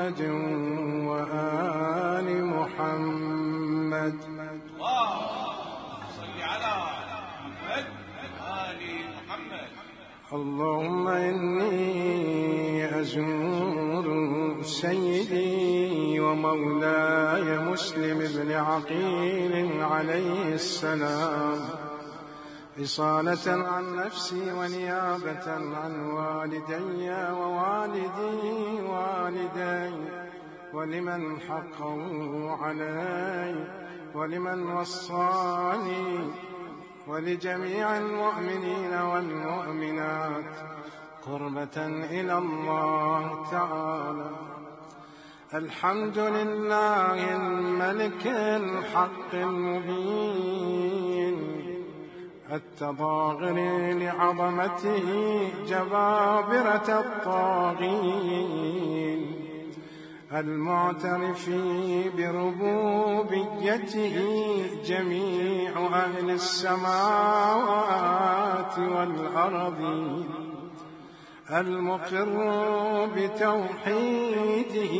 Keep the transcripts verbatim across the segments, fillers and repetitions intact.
محمد وآل محمد. اللهم صل على محمد وآل محمد. اللهم إني أزور سيدي ومولاي مسلم بن عقيل عليه السلام إصالة عن نفسي ونيابة عن والدي ووالدي والدي ولمن حقوا علي ولمن وصاني ولجميع المؤمنين والمؤمنات قربة إلى الله تعالى. الحمد لله الملك الحق المبين التضاغر لعظمته جبابرة الطاغين المعترف بربوبيته جميع أهل السماوات والأرض المقر بتوحيده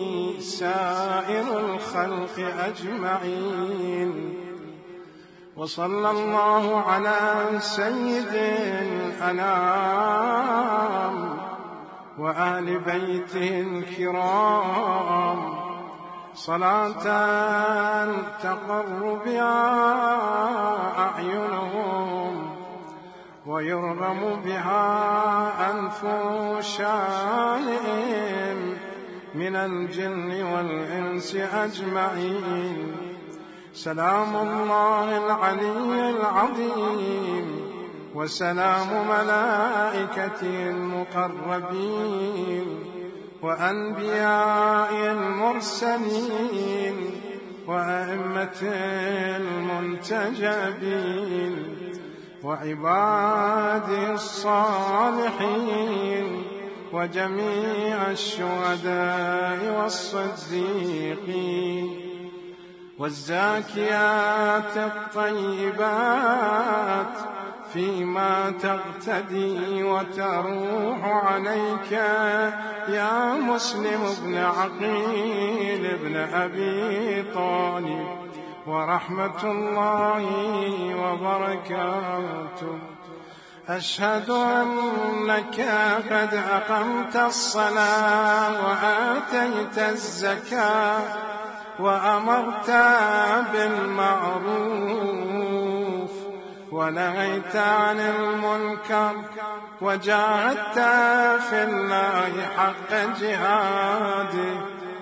سائر الخلق أجمعين. وصلى الله على سيد الأنام وآل بيته الكرام صلاة تقر بها أعينهم ويرغم بها أنف شانئهم من الجن والإنس أجمعين. سلام الله العلي العظيم وسلام ملائكته المقربين وأنبياء المرسلين وأئمة المنتجبين وعباد الصالحين وجميع الشهداء والصديقين والزاكيات الطيبات فيما تغتدي وتروح عليك يا مسلم بن عقيل بن أبي طالب ورحمة الله وبركاته. أشهد أنك قد أقمت الصلاة وآتيت الزكاة وأمرت بالمعروف ونهيت عن المنكر وجاهدت في الله حق جهاده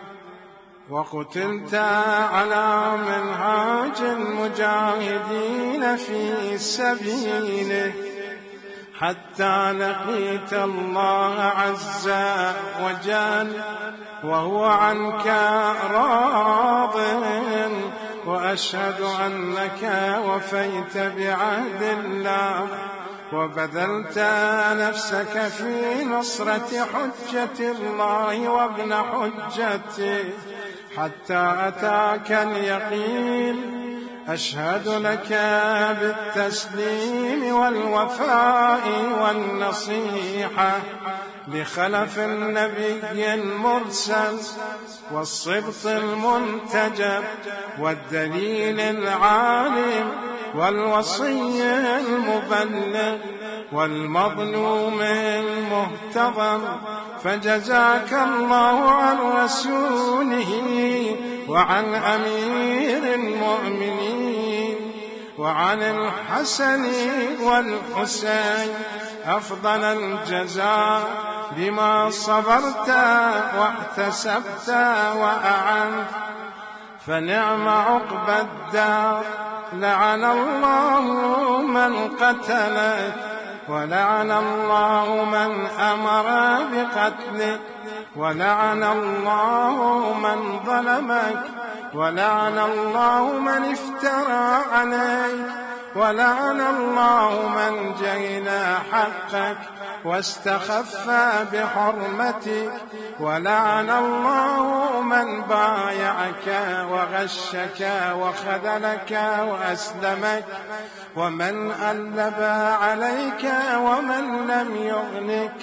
وقتلت على منهاج المجاهدين في سبيله حتى لقيت الله عز وجل وهو عنك راض. وأشهد أنك وفيت بعهد الله وبذلت نفسك في نصرة حجة الله وابن حجته حتى أتاك اليقين. أشهد لك بالتسليم والوفاء والنصيحة لخلف النبي المرسل والصبط المنتجب والدليل العالم والوصي المبلغ والمظلوم المهتضم. فجزاك الله عن رسوله وعن أمير المؤمنين وعن الحسن والحسين أفضل الجزاء بما صبرت واحتسبت وأعنت. فنعم عقبى الدار. لعن الله من قتلك ولعن الله من أمر بقتلك ولعن الله من ظلمك ولعن الله من افترى عليك ولعن الله من جينا حقك واستخف بحرمتك ولعن الله من بايعك وغشك وخذلك وأسلمك ومن ألب عليك ومن لم يغنك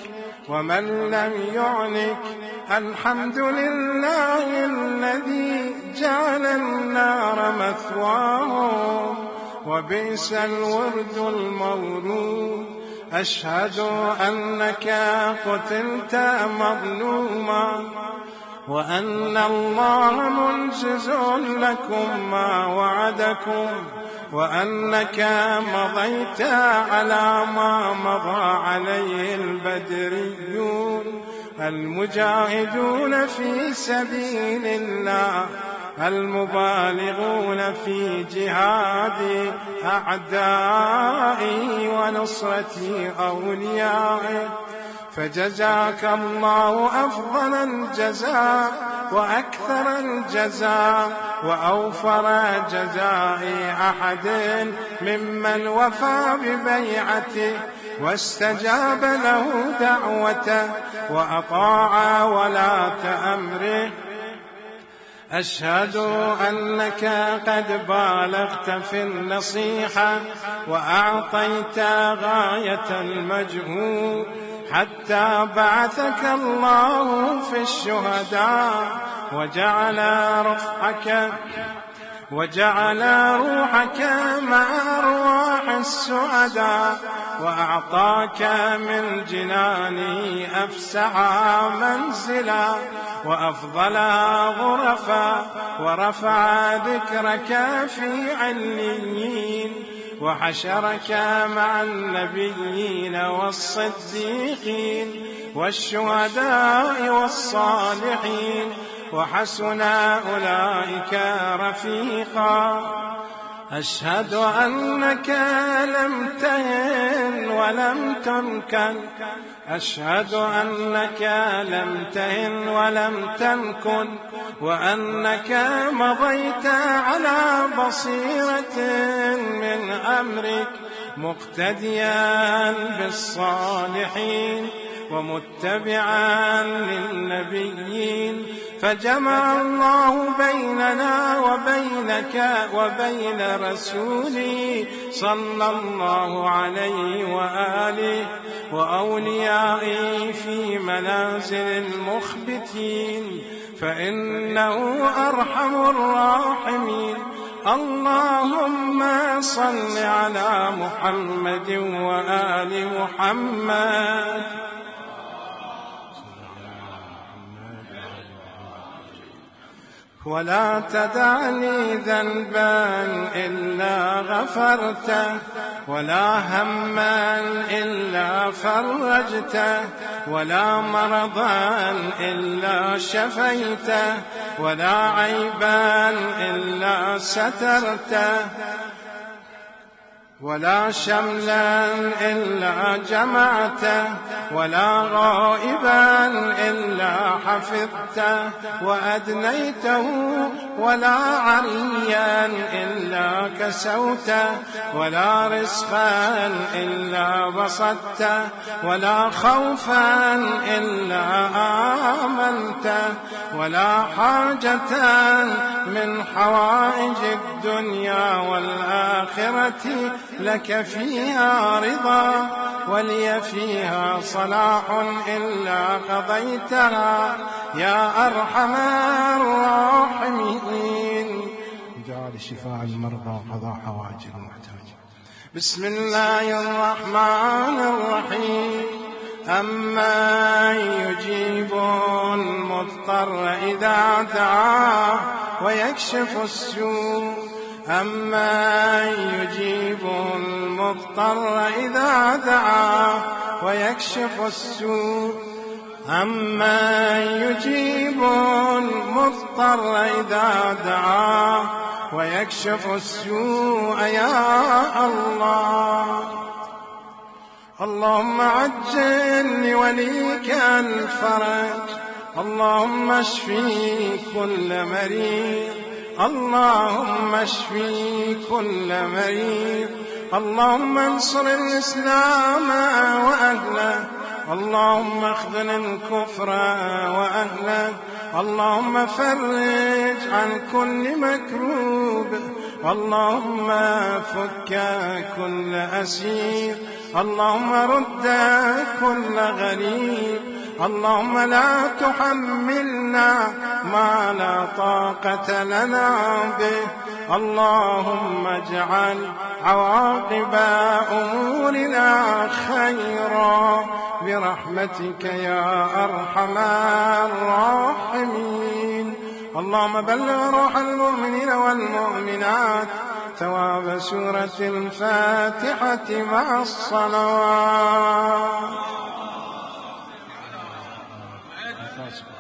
ومن لم يعنك. الحمد لله الذي جعل النار مثواهم وبئس الورد المورود. أشهد أنك قتلت مظلوما وأن الله منجز لكم ما وعدكم، وأنك مضيت على ما مضى عليه البدريون المجاهدون في سبيل الله المبالغون في جهاد أعدائه ونصرة أوليائه. فجزاك الله أفضل الجزاء وأكثر الجزاء وأوفر جزاء أحد ممن وفى ببيعته واستجاب له دعوته وأطاع ولاة أمره. أشهد أنك قد بالغت في النصيحة وأعطيت غاية المجهود حتى بعثك الله في الشهداء وجعل روحك وجعل روحك مع أرواح السعداء وأعطاك من جنانه أفسح منزلا وأفضل غرفا ورفع ذكرك في عليين وحشرك مع النبيين والصديقين والشهداء والصالحين وحسن أولئك رفيقا. أشهد أنك لم تهن ولم تنكن أشهد أنك لم تهن ولم تنكن وأنك مضيت على بصيرة من أمرك مقتديا بالصالحين ومتبعا للنبيين. فجمع الله بيننا وبينك وبين رسوله صلى الله عليه وآله وأوليائه في منازل المخبتين فإنه أرحم الراحمين. اللهم صل على محمد وآل محمد. ولا تدع لي ذنبا إلا غفرته ولا هما إلا فرجته ولا مرضا إلا شفيته ولا عيبا إلا سترته ولا شملا إلا جمعته ولا غائبا إلا حفظته وأدنيته ولا عريا إلا كسوته ولا رزقا إلا بسطته ولا خوفا إلا آمنته ولا حاجة من حوائج الدنيا والآخرة لك فيها رضا ولي فيها صلاح إلا قضيتها يا أرحم الراحمين. جعل شفاء المرضى وقضاء حوائج المحتاجين. بسم الله الرحمن الرحيم. أما يجيب المضطر إذا دعاه ويكشف السوء أما يجيب المضطر إذا دعاه ويكشف السوء أما يجيب المضطر إذا دعاه ويكشف السوء يا الله. اللهم عجل لوليك الفرج. اللهم اشفي كل مريض. اللهم اشفي كل مريض. اللهم انصر الإسلام وأهله. اللهم اخذل الكفر وأهله. اللهم فرج عن كل مكروب. اللهم فك كل أسير. اللهم رد كل غريب، اللهم لا تحملنا ما لا طاقة لنا به، اللهم اجعل عواقب أمورنا خيرا برحمتك يا أرحم الراحمين. اللهم بلغ روح المؤمنين والمؤمنات ثواب سورة الفاتحة مع الصلوات.